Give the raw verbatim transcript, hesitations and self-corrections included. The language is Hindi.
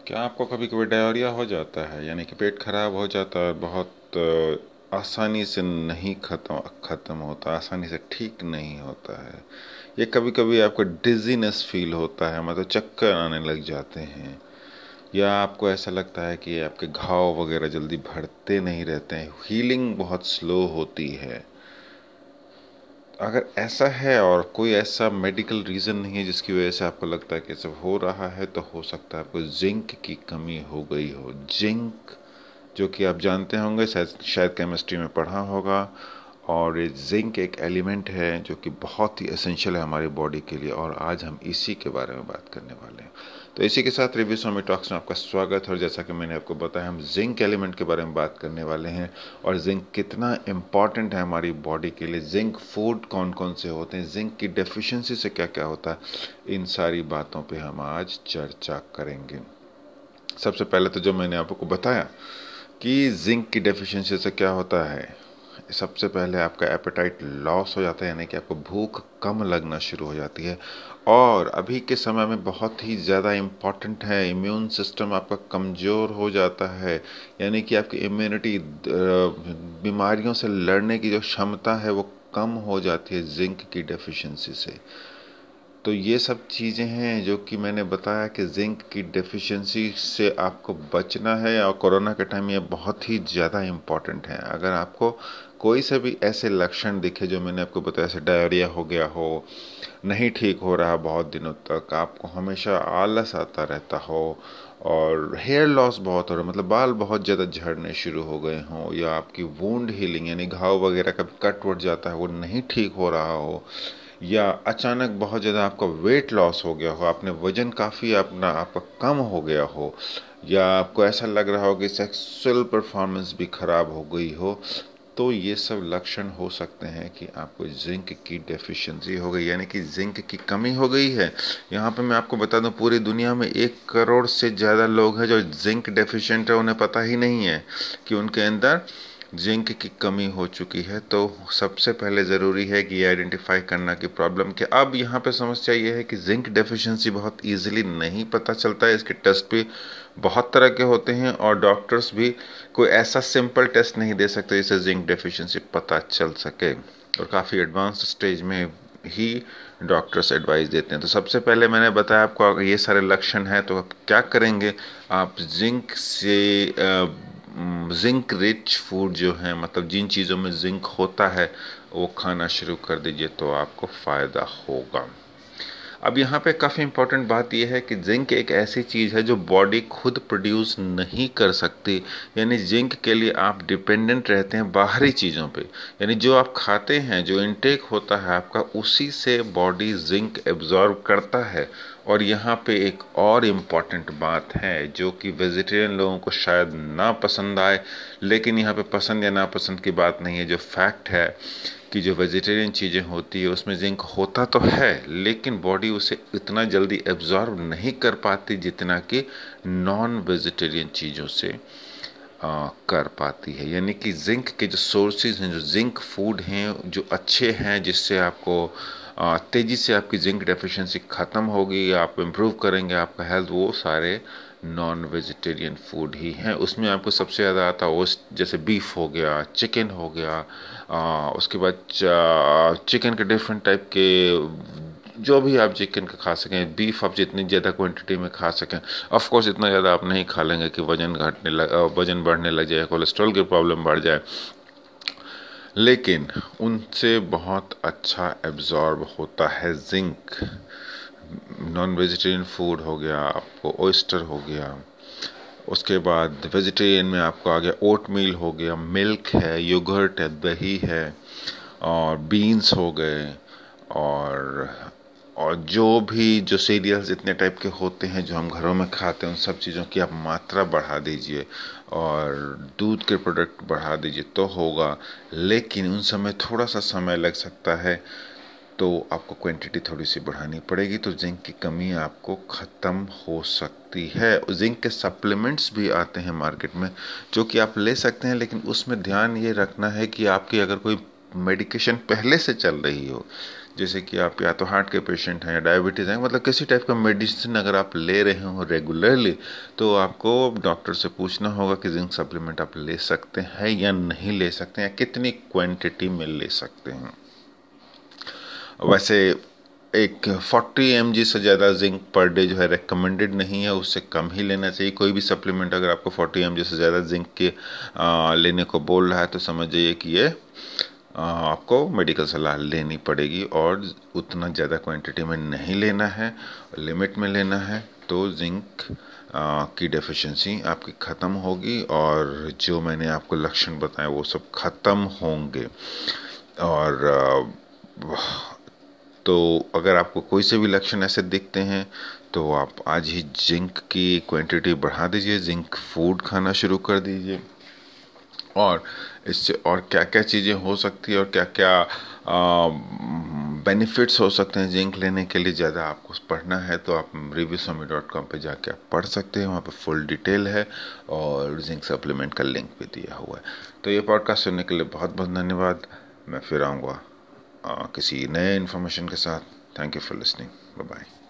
क्या आपको कभी कभी डायरिया हो जाता है, यानी कि पेट खराब हो जाता है, बहुत अ, आसानी से नहीं खत्म खत्म होता, आसानी से ठीक नहीं होता है। ये कभी कभी आपको डिजीनेस फील होता है, मतलब चक्कर आने लग जाते हैं, या आपको ऐसा लगता है कि आपके घाव वगैरह जल्दी भरते नहीं रहते हैं, हीलिंग बहुत स्लो होती है। अगर ऐसा है और कोई ऐसा मेडिकल रीज़न नहीं है जिसकी वजह से आपको लगता है कि सब हो रहा है, तो हो सकता है आपको जिंक की कमी हो गई हो। जिंक, जो कि आप जानते होंगे, शायद शायद केमिस्ट्री में पढ़ा होगा। और ये जिंक एक एलिमेंट है जो कि बहुत ही एसेंशियल है हमारी बॉडी के लिए, और आज हम इसी के बारे में बात करने वाले हैं। तो इसी के साथ रिव्यू स्वामी टॉक्स में आपका स्वागत है। और जैसा कि मैंने आपको बताया, हम जिंक एलिमेंट के बारे में बात करने वाले हैं, और जिंक कितना इम्पॉर्टेंट है हमारी बॉडी के लिए, जिंक फूड कौन कौन से होते हैं, जिंक की डेफिशिएंसी से क्या क्या होता है, इन सारी बातों पे हम आज चर्चा करेंगे। सबसे पहले तो जो मैंने आपको बताया कि जिंक की डेफिशिएंसी से क्या होता है, सबसे पहले आपका एपेटाइट लॉस हो जाता है, यानी कि आपको भूख कम लगना शुरू हो जाती है। और अभी के समय में बहुत ही ज़्यादा इम्पॉर्टेंट है, इम्यून सिस्टम आपका कमज़ोर हो जाता है, यानी कि आपकी इम्यूनिटी, बीमारियों से लड़ने की जो क्षमता है वो कम हो जाती है जिंक की डेफिशिएंसी से। तो ये सब चीज़ें हैं जो कि मैंने बताया कि जिंक की डेफिशिएंसी से आपको बचना है, और कोरोना के टाइम ये बहुत ही ज़्यादा इम्पॉर्टेंट है। अगर आपको कोई से भी ऐसे लक्षण दिखे जो मैंने आपको बताया, जैसे डायरिया हो गया हो, नहीं ठीक हो रहा बहुत दिनों तक, आपको हमेशा आलस आता रहता हो, और हेयर लॉस बहुत हो रहा है, मतलब बाल बहुत ज़्यादा झड़ने शुरू हो गए हों, या आपकी वुंड हीलिंग यानी घाव वगैरह का कट वट जाता है वो नहीं ठीक हो रहा हो, या अचानक बहुत ज़्यादा आपका वेट लॉस हो गया हो, आपने वजन काफ़ी अपना आपका कम हो गया हो, या आपको ऐसा लग रहा हो कि सेक्सुअल परफॉर्मेंस भी खराब हो गई हो, तो ये सब लक्षण हो सकते हैं कि आपको जिंक की डेफिशिएंसी हो गई, यानी कि जिंक की कमी हो गई है। यहाँ पे मैं आपको बता दूं, पूरी दुनिया में एक करोड़ से ज़्यादा लोग हैं जो जिंक डेफिशिएंट है, उन्हें पता ही नहीं है कि उनके अंदर जिंक की कमी हो चुकी है। तो सबसे पहले ज़रूरी है कि ये आइडेंटिफाई करना कि प्रॉब्लम क्या। अब यहाँ पे समस्या ये है कि जिंक डेफिशिएंसी बहुत इजीली नहीं पता चलता है, इसके टेस्ट भी बहुत तरह के होते हैं, और डॉक्टर्स भी कोई ऐसा सिंपल टेस्ट नहीं दे सकते जिससे जिंक डेफिशिएंसी पता चल सके, और काफ़ी एडवांस स्टेज में ही डॉक्टर्स एडवाइस देते हैं। तो सबसे पहले मैंने बताया आपको, अगर ये सारे लक्षण हैं तो आप क्या करेंगे, आप जिंक से जिंक रिच फूड जो है, मतलब जिन चीज़ों में जिंक होता है वो खाना शुरू कर दीजिए, तो आपको फ़ायदा होगा। अब यहाँ पे काफ़ी इम्पोर्टेंट बात यह है कि जिंक एक ऐसी चीज़ है जो बॉडी खुद प्रोड्यूस नहीं कर सकती, यानी जिंक के लिए आप डिपेंडेंट रहते हैं बाहरी चीज़ों पे, यानी जो आप खाते हैं, जो इनटेक होता है आपका, उसी से बॉडी जिंक एब्जॉर्ब करता है। और यहाँ पे एक और इम्पॉर्टेंट बात है जो कि वेजिटेरियन लोगों को शायद ना पसंद आए, लेकिन यहाँ पे पसंद या नापसंद की बात नहीं है, जो फैक्ट है कि जो वेजिटेरियन चीज़ें होती है उसमें जिंक होता तो है, लेकिन बॉडी उसे इतना जल्दी एब्जॉर्ब नहीं कर पाती जितना कि नॉन वेजिटेरियन चीज़ों से आ, कर पाती है। यानी कि जिंक के जो सोर्सेज हैं, जो जिंक फूड हैं जो अच्छे हैं, जिससे आपको आ, तेज़ी से आपकी जिंक डेफिशिएंसी ख़त्म होगी, आप इम्प्रूव करेंगे आपका हेल्थ, वो सारे नॉन वेजिटेरियन फूड ही हैं। उसमें आपको सबसे ज़्यादा आता है वो, जैसे बीफ हो गया, चिकन हो गया, आ, उसके बाद चिकन के डिफरेंट टाइप के, जो भी आप चिकन का खा सकें, बीफ आप जितनी ज़्यादा क्वांटिटी में खा सकें। ऑफ कोर्स इतना ज़्यादा आप नहीं खा लेंगे कि वजन घटने लग वजन बढ़ने लग जाए, कोलेस्ट्रॉल की प्रॉब्लम बढ़ जाए, लेकिन उनसे बहुत अच्छा एब्जॉर्ब होता है जिंक। नॉन वेजिटेरियन फूड हो गया, आपको ओइस्टर हो गया, उसके बाद वेजिटेरियन में आपको आ गया ओट मील हो गया, मिल्क है, योगर्ट है, दही है, और बीन्स हो गए, और और जो भी जो सीरियल्स इतने टाइप के होते हैं जो हम घरों में खाते हैं, उन सब चीज़ों की आप मात्रा बढ़ा दीजिए, और दूध के प्रोडक्ट बढ़ा दीजिए तो होगा, लेकिन उन समय थोड़ा सा समय लग सकता है, तो आपको क्वांटिटी थोड़ी सी बढ़ानी पड़ेगी, तो जिंक की कमी आपको ख़त्म हो सकती है। जिंक के सप्लीमेंट्स भी आते हैं मार्केट में जो कि आप ले सकते हैं, लेकिन उसमें ध्यान ये रखना है कि आपकी अगर कोई मेडिकेशन पहले से चल रही हो, जैसे कि आप या तो हार्ट के पेशेंट हैं या डायबिटीज़ हैं, मतलब किसी टाइप का मेडिसिन अगर आप ले रहे हो रेगुलरली, तो आपको डॉक्टर से पूछना होगा कि जिंक सप्लीमेंट आप ले सकते हैं या नहीं ले सकते हैं, या कितनी क्वांटिटी में ले सकते हैं। वैसे एक फोर्टी एम जी से ज़्यादा जिंक पर डे जो है रेकमेंडेड नहीं है, उससे कम ही लेना चाहिए। कोई भी सप्लीमेंट अगर आपको फोर्टी एम जी से ज़्यादा जिंक के आ, लेने को बोल रहा है तो समझ जाइए कि ये आ, आपको मेडिकल सलाह लेनी पड़ेगी, और उतना ज़्यादा क्वांटिटी में नहीं लेना है, लिमिट में लेना है, तो जिंक आ, की डेफिशिएंसी आपकी ख़त्म होगी और जो मैंने आपको लक्षण बताए वो सब ख़त्म होंगे। और आ, तो अगर आपको कोई से भी लक्षण ऐसे दिखते हैं तो आप आज ही जिंक की क्वांटिटी बढ़ा दीजिए, जिंक फूड खाना शुरू कर दीजिए। और इससे और क्या क्या चीज़ें हो सकती है और क्या क्या बेनिफिट्स हो सकते हैं जिंक लेने के लिए, ज़्यादा आपको पढ़ना है तो आप रिव्यू स्वामी डॉट कॉम पर जाके आप पढ़ सकते हैं, वहाँ पे फुल डिटेल है और जिंक सप्लीमेंट का लिंक भी दिया हुआ है। तो ये पॉडकास्ट सुनने के लिए बहुत बहुत धन्यवाद। मैं फिर आऊँगा किसी नए इन्फॉर्मेशन के साथ। Thank you for listening. Bye bye.